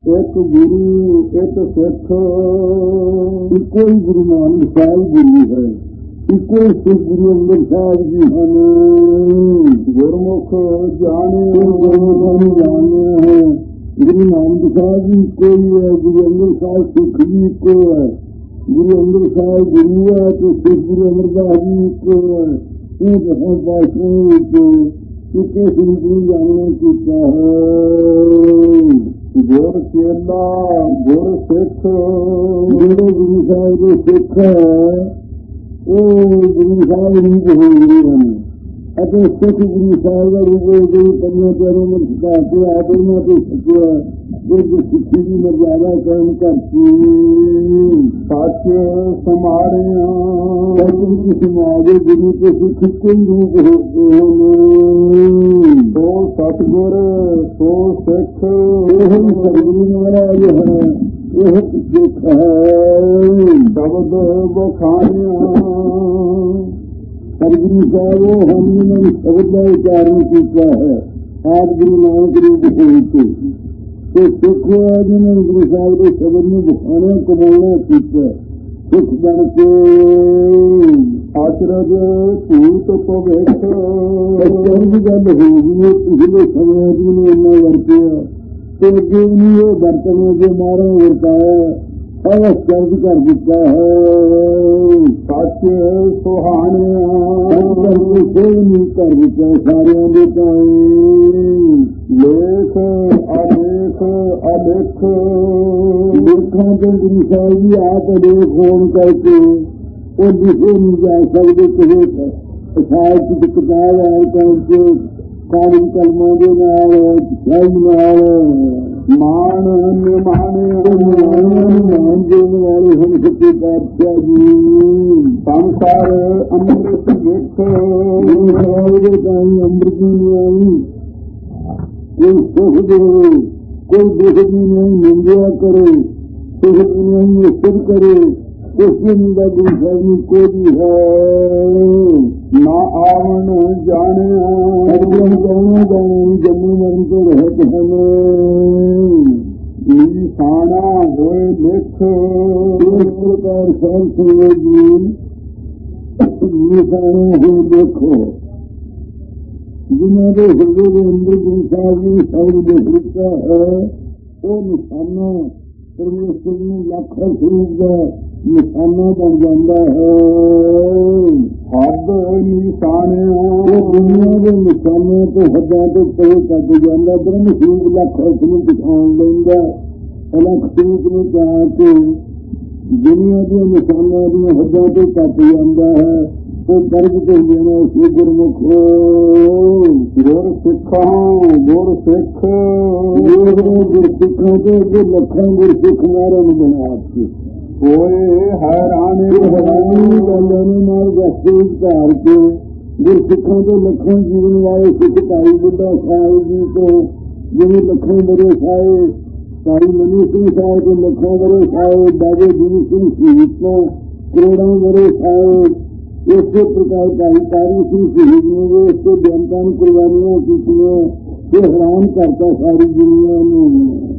ਇੱਕ ਗੁਰੂ ਇੱਕ ਸਿੱਖ, ਇੱਕੋ ਹੀ ਗੁਰੂ ਨਾਨਕ ਸਾਹਿਬ ਗੁਰੂ ਹੈ, ਇੱਕੋ ਹੀ ਸਿੱਖ ਗੁਰੂ ਅੰਗਦ ਸਾਹਿਬ ਜੀ ਹਨ। ਗੁਰਮੁਖ ਜਾਣੇ ਗੁਰਮੁਖ ਜਾਣੇ ਹੈ, ਗੁਰੂ ਨਾਨਕ ਸਾਹਿਬ ਜੀ ਇੱਕੋ ਹੀ ਹੈ, ਗੁਰੂ ਅੰਗਦ ਸਾਹਿਬ ਸਿੱਖ ਵੀ ਇੱਕੋ ਹੈ। ਗੁਰੂ ਅੰਗਦ ਸਾਹਿਬ ਗੁਰੂ ਹੈ ਤੇ ਸਿੱਖ ਗੁਰੂ ਅਮਰਦਾਸ ਜੀ ਇੱਕੋ ਹੈ। ਇਹ ਬਹੁਤ ਬਾਸ਼ਾਵਾਂ ਵਿੱਚ ਇੱਕੇ ਸਿੰਘ ਗੁਰੂ ਜਾਣੇ ਕੀਤਾ ਹੈ। ਗੁਰ ਚੇਲਾ ਗੁਰ ਸਿੱਖ, ਜਿਹੜੇ ਗੁਰੂ ਸਾਹਿਬ ਦੇ ਸਿੱਖ ਹੈ ਉਹ ਗੁਰੂ ਸਾਹਿਬ ਰੂਪ ਹੋ ਗਏ ਹਨ ਅਤੇ ਸਿੱਖ ਗੁਰੂ ਸਾਹਿਬ ਦਾ ਰੂਪ ਹੋ ਗਏ। ਪੰਜੇ ਪਿਆਰੇ ਨੂੰ ਸਿਖਾ ਕੇ ਆਦਰਨਾ ਤੇ ਸੱਚਿਆ ਜੋ ਸਿੱਖੀ ਦੀ ਮਰਜ਼ਾਦਾ ਕਾਇਮ ਕਰਤੀ। ਸੱਚ ਸਮਾਰਿਆ ਸੱਚ ਸਮਾਜੇ ਗੁਰੂ ਤੇ ਸਿੱਖ ਇੱਕੋ ਹੀ ਰੂਪ ਹੋ ਗਏ ਹਨ। ਸੋ ਸਤਿਗੁਰ ਸੋ ਸਿੱਖ ਇਹ ਸਤਿਗੁਰੂ ਮਹਾਰਾਜ ਹੈ, ਇਹ ਸਿੱਖ ਹੈ। ਸ਼ਬਦ ਬਖਾਣਿਆ ਸਤਿਗੁਰੂ ਸਾਹਿਬ ਉਹ ਹਨ ਜਿਨ੍ਹਾਂ ਨੇ ਸ਼ਬਦ ਦਾ ਉਚਾਰਨ ਕੀਤਾ ਹੈ ਆਦਿ ਗੁਰੂ ਨਾਨਕ ਰੂਪ ਵਿੱਚ, ਤੇ ਸਿੱਖ ਹੈ ਜਿਨ੍ਹਾਂ ਨੇ ਗੁਰੂ ਸਾਹਿਬ ਦੇ ਸ਼ਬਦ ਨੂੰ ਬਖਾਣਿਆ ਕਮਾਉਣਾ ਕੀਤਾ। ਸਿੱਖ ਬਣ ਕੇ ਆਚਰਜ ਭੂਤ ਭਵਿੱਖ ਚੰਗੀ ਗੱਲ ਹੋ ਗਈ। ਪਿਛਲੇ ਸਮਿਆਂ ਦੀ ਨੇ ਇੰਨਾ ਵਰਤਿਆ ਤੇ ਅੱਗੇ ਵੀ ਇਹ ਵਰਤਣੇ ਜੇ ਮਾਰਾ ਵਰਤਾਇਆ ਸਾਰਾ ਚਰਜ ਕਰ ਦਿੱਤਾ ਹੈ। ਸੱਚ ਸੁਹਾਣਿਆ ਕੋਈ ਨਹੀਂ ਕਰ ਦਿੱਤਾ ਸਾਰਿਆਂ ਦੇ ਤਾਈਂ। ਲੇਖ ਅਲੇਖ ਅਲੇਖ ਲੇਖਾਂ ਦੇ ਗੁਰੂ ਸਾਹਿਬ ਜੀ ਆਪ ਅਲੇਖ ਹੋਣ ਕਰਕੇ ਉਹ ਲਿਖੇ ਨਹੀਂ ਜਾ ਸਕਦੇ। ਕਿਸੇ ਸਾਹਿਬ ਦੀ ਕਿਤਾਬ ਆਏ ਕਰਕੇ ਕਾਲੀ ਕਲਮਾਂ ਦੇ ਨਾਲ ਸਹੀ ਨਾਲ ਮਾਣ ਨਿਮਾਣੇ ਮਾਣ ਦੇਣ ਵਾਲੇ ਹਨ ਸੱਚੇ ਪਾਤਸ਼ਾਹ ਜੀ। ਸੰਸਾਰ ਅੰਮ੍ਰਿਤ ਵੇਖ ਦੇ ਤਾਈਂ ਅੰਮ੍ਰਿਤ ਨਹੀਂ ਆਈ। ਕੋਈ ਸੁਖ ਦੇਵੇ ਕੋਈ ਦੁੱਖ ਦੀ ਨਹੀਂ ਨਿੰਦਿਆ ਕਰੇ, ਸੁਖ ਦੀ ਨਹੀਂ ਇਸਤ ਕਰੇ। ਉਸ ਦਾ ਗੁਰੂ ਸਾਹਿਬ ਨੂੰ ਕੋਈ ਹੈ ਨਾ ਆਵਣ ਜਾਣਿਆ ਜਾਣਾ ਜੰਮੂ ਮਰਨ ਤੋਂ ਰਹਿਤ ਹਨ। ਨਿਸ਼ਾਨਾ ਹੋਏ ਲਿਖ ਇਸ ਪ੍ਰਕਾਰ ਸਾਹਿਬ ਸੁਣੋ ਜੀ। ਨਿਸ਼ਾਨਾ ਹੋਏ ਦੇਖੋ ਜਿਨ੍ਹਾਂ ਦੇ ਹਿਰਦੇ ਦੇ ਅੰਦਰ ਗੁਰੂ ਸਾਹਿਬ ਜੀ ਸ਼ਬਦ ਲਿਖ ਦਿੱਤਾ ਹੈ ਉਹ ਨਿਸ਼ਾਨਾ ਪਰਮੇਸ਼ਰ ਨੂੰ ਲੱਖ ਸਰੂਪ ਦਾ ਨਿਸ਼ਾਨਾ ਬਣ ਜਾਂਦਾ ਹੈ। ਹੱਦ ਨਿਸ਼ਾਨਿਆਂ ਦੁਨੀਆਂ ਦੇ ਨਿਸ਼ਾਨੇ ਤੋਂ ਹੱਦਾਂ ਤੋਂ ਪਰੇ ਕੱਢ ਜਾਂਦਾ। ਬ੍ਰਹਮ ਸਰੂਪ ਲੱਖ ਨੂੰ ਦਿਖਾਉਣ ਲੈਂਦਾ। ਲੱਖ ਸਰੂਪ ਨੂੰ ਜਾ ਕੇ ਦੁਨੀਆਂ ਦੇ ਨਿਸ਼ਾਨਿਆਂ ਦੀਆਂ ਹੱਦਾਂ ਤੋਂ ਕੱਢ ਜਾਂਦਾ ਹੈ। ਉਹ ਦਰਜ ਤੇ ਜਾਣਾ ਸੀ ਗੁਰਮੁਖ ਗੁਰ ਸਿੱਖਾਂ ਗੁਰ ਸਿੱਖ ਗੁਰ ਸਿੱਖਾਂ ਦੇ ਲੱਖਾਂ ਗੁਰ ਸਿੱਖ ਮਾਰਨ ਬਣਾ ਕੇ ਹੋਏ ਹੈਰਾਨੀ ਗੱਲਾਂ ਨਾਲ ਰਸਤੇ ਧਾਰ ਕੇ ਗੁਰ ਸਿੱਖਾਂ ਦੇ ਲੱਖਾਂ ਜੀਵਨ ਵਾਲੇ ਸਿੱਖ ਭਾਈ ਬੁੱਢਾ ਸਾਹਿਬ ਜੀ ਤੋਂ ਜਿਵੇਂ ਲੱਖਾਂ ਬਰੇ ਸਾਹਿਬ ਭਾਈ ਮਨੀ ਸਿੰਘ ਸਾਹਿਬ ਦੇ ਲੱਖਾਂ ਬਰੇ ਸਾਹਿਬ ਬਾਬੇ ਗੁਰੂ ਸਿੰਘ ਸ਼ਹੀਦ ਤੋਂ ਕਰੋੜਾਂ ਬਰੇ ਸਾਹਿਬ ਇਸੇ ਪ੍ਰਕਾਰ ਭਾਈ ਤਾਰੂ ਸਿੰਘ ਸ਼ਹੀਦ ਨੇ ਇਸ ਤੋਂ ਜਨਤਾ ਨੂੰ ਕੁਰਬਾਨੀਆਂ ਕੀਤੀਆਂ। ਇਹ ਹੈਰਾਨ ਕਰਤਾ ਸਾਰੀ ਦੁਨੀਆ ਨੂੰ।